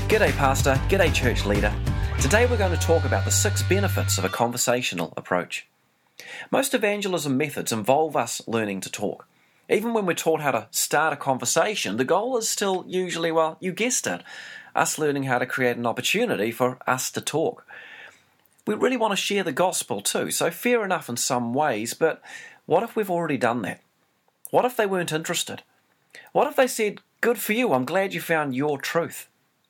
G'day Pastor, g'day church leader. Today we're going to talk about the 6 benefits of a conversational approach. Most evangelism methods involve us learning to talk. Even when we're taught how to start a conversation, the goal is still usually, well, you guessed it, us learning how to create an opportunity for us to talk. We really want to share the gospel too, so fair enough in some ways, but what if we've already done that? What if they weren't interested? What if they said, good for you, I'm glad you found your truth?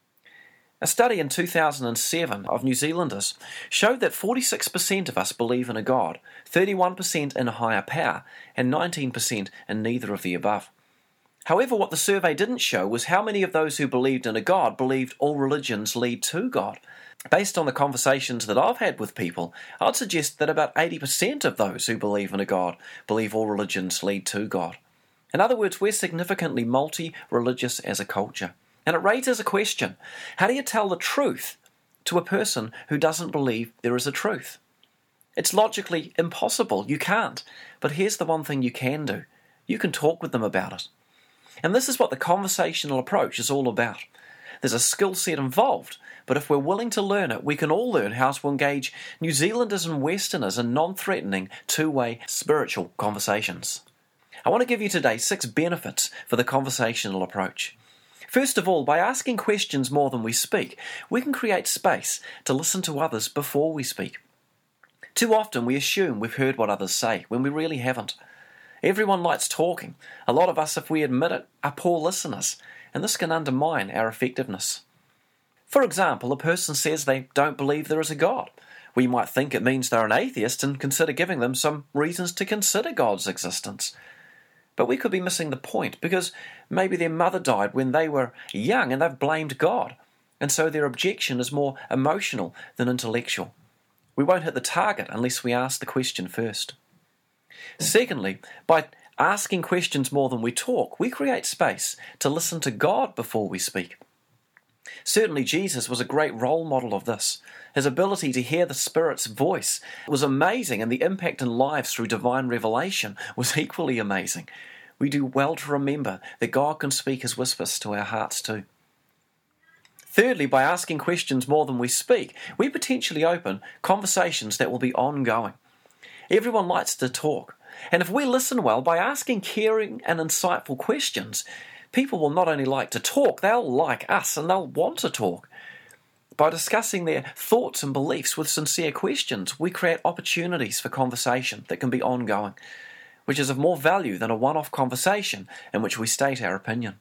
A study in 2007 of New Zealanders showed that 46% of us believe in a God, 31% in a higher power, and 19% in neither of the above. However, what the survey didn't show was how many of those who believed in a God believed all religions lead to God. Based on the conversations that I've had with people, I'd suggest that about 80% of those who believe in a God believe all religions lead to God. In other words, we're significantly multi-religious as a culture. And it raises a question: how do you tell the truth to a person who doesn't believe there is a truth? It's logically impossible. You can't. But here's the one thing you can do. You can talk with them about it. And this is what the conversational approach is all about. There's a skill set involved, but if we're willing to learn it, we can all learn how to engage New Zealanders and Westerners in non-threatening, two-way spiritual conversations. I want to give you today 6 benefits for the conversational approach. First of all, by asking questions more than we speak, we can create space to listen to others before we speak. Too often we assume we've heard what others say when we really haven't. Everyone likes talking. A lot of us, if we admit it, are poor listeners, and this can undermine our effectiveness. For example, a person says they don't believe there is a God. We might think it means they're an atheist and consider giving them some reasons to consider God's existence. But we could be missing the point, because maybe their mother died when they were young and they've blamed God, and so their objection is more emotional than intellectual. We won't hit the target unless we ask the question first. Secondly, by asking questions more than we talk, we create space to listen to God before we speak. Certainly Jesus was a great role model of this. His ability to hear the Spirit's voice was amazing, and the impact in lives through divine revelation was equally amazing. We do well to remember that God can speak His whispers to our hearts too. Thirdly, by asking questions more than we speak, we potentially open conversations that will be ongoing. Everyone likes to talk, and if we listen well by asking caring and insightful questions, people will not only like to talk, they'll like us and they'll want to talk. By discussing their thoughts and beliefs with sincere questions, we create opportunities for conversation that can be ongoing, which is of more value than a one-off conversation in which we state our opinion.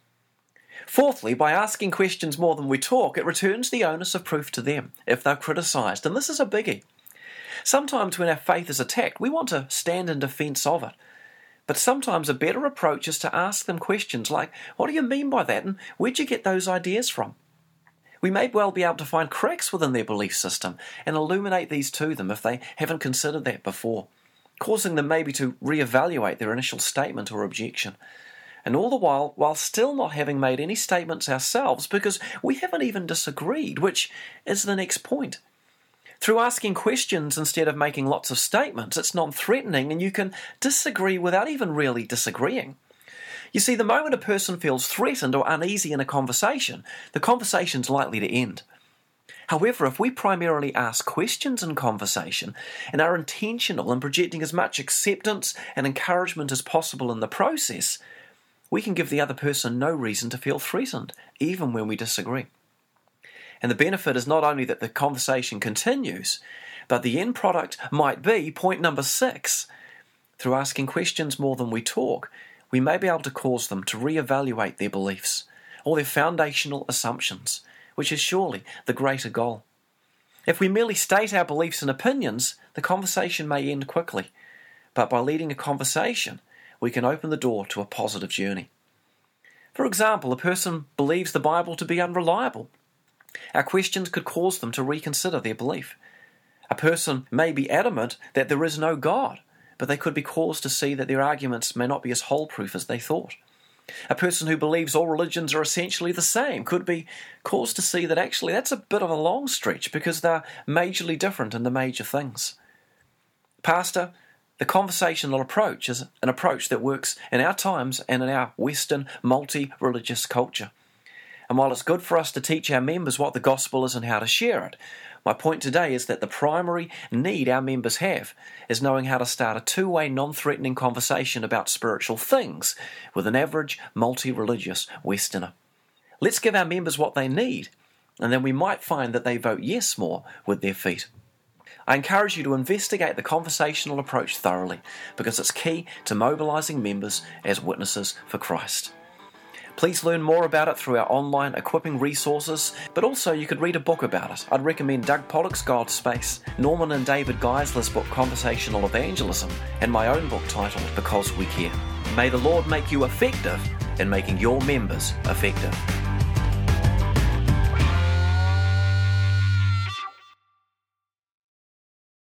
Fourthly, by asking questions more than we talk, it returns the onus of proof to them if they're criticised, and this is a biggie. Sometimes when our faith is attacked, we want to stand in defence of it. But sometimes a better approach is to ask them questions like, what do you mean by that, and where'd you get those ideas from? We may well be able to find cracks within their belief system and illuminate these to them if they haven't considered that before, causing them maybe to reevaluate their initial statement or objection. And all the while still not having made any statements ourselves, because we haven't even disagreed, which is the next point. Through asking questions instead of making lots of statements, it's non-threatening, and you can disagree without even really disagreeing. You see, the moment a person feels threatened or uneasy in a conversation, the conversation's likely to end. However, if we primarily ask questions in conversation and are intentional in projecting as much acceptance and encouragement as possible in the process, we can give the other person no reason to feel threatened, even when we disagree. And the benefit is not only that the conversation continues, but the end product might be point number 6. Through asking questions more than we talk, we may be able to cause them to reevaluate their beliefs or their foundational assumptions, which is surely the greater goal. If we merely state our beliefs and opinions, the conversation may end quickly, but by leading a conversation, we can open the door to a positive journey. For example, a person believes the Bible to be unreliable. Our questions could cause them to reconsider their belief. A person may be adamant that there is no God, but they could be caused to see that their arguments may not be as whole-proof as they thought. A person who believes all religions are essentially the same could be caused to see that actually that's a bit of a long stretch because they're majorly different in the major things. Pastor, the conversational approach is an approach that works in our times and in our Western multi-religious culture. And while it's good for us to teach our members what the gospel is and how to share it, my point today is that the primary need our members have is knowing how to start a two-way, non-threatening conversation about spiritual things with an average, multi-religious Westerner. Let's give our members what they need, and then we might find that they vote yes more with their feet. I encourage you to investigate the conversational approach thoroughly, because it's key to mobilising members as witnesses for Christ. Please learn more about it through our online equipping resources, but also you could read a book about it. I'd recommend Doug Pollock's God's Space, Norman and David Geisler's book Conversational Evangelism, and my own book titled Because We Care. May the Lord make you effective in making your members effective.